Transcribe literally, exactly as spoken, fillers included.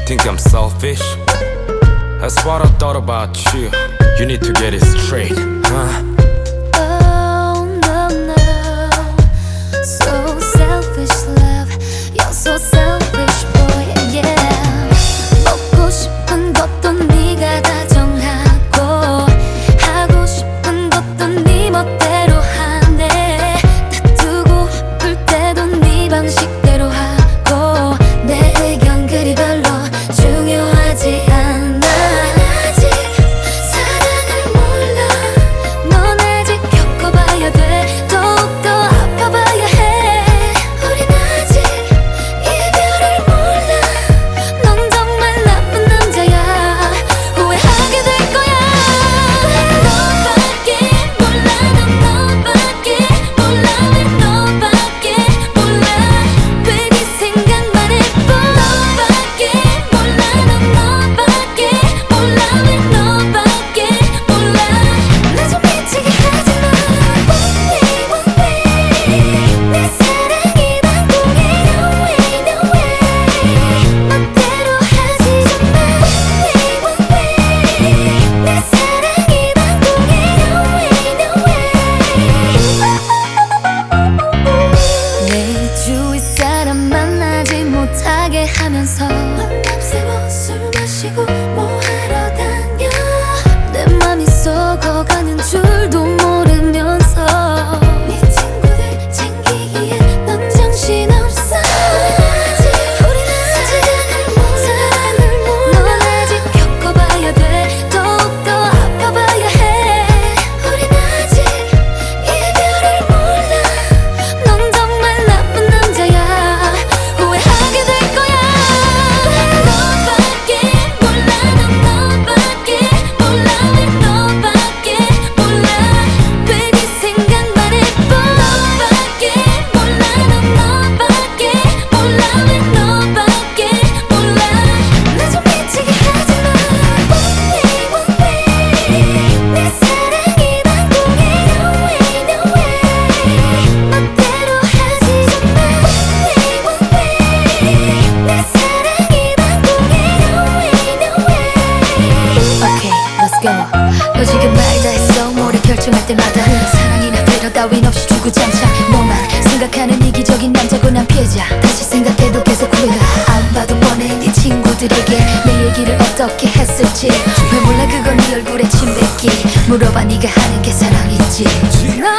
think I'm selfish? That's what I thought about you. You need to get it straight, huh? Oh no no, so selfish love. You're so selfish boy, yeah. 먹고 싶은 것도 네가 다 정하고 하고 싶은 것도 네 멋대로 하네. 다투고 볼 때도 네 방식대로 하고 내 의견 그리 별로 중요하지 않아. 하면서 넌 밤새워 술 마시고 뭐하러 다녀. 내 맘이 썩어가는 줄도 모르면서 네 친구들 챙기기에 넌 정신없어. 우린 아직 사랑을 몰라. 넌 아직 겪어봐야 돼. 더욱더 아파봐야 해. 우린 아직 이별을 몰라. 넌 정말 나쁜 남자야. 후회하게 될 거야. 너 지금 말 다 했어. 뭐를 결정할 때마다 사랑이나 배려 따윈 없이 주구장창 너만 생각하는 이기적인 남자고 난 피해자. 다시 생각해도 계속 후회가. 안 봐도 뻔해 네 친구들에게 내 얘기를 어떻게 했을지. 왜 몰라 그건 네 얼굴에 침 뱉기. 물어봐 네가 하는 게 사랑이지.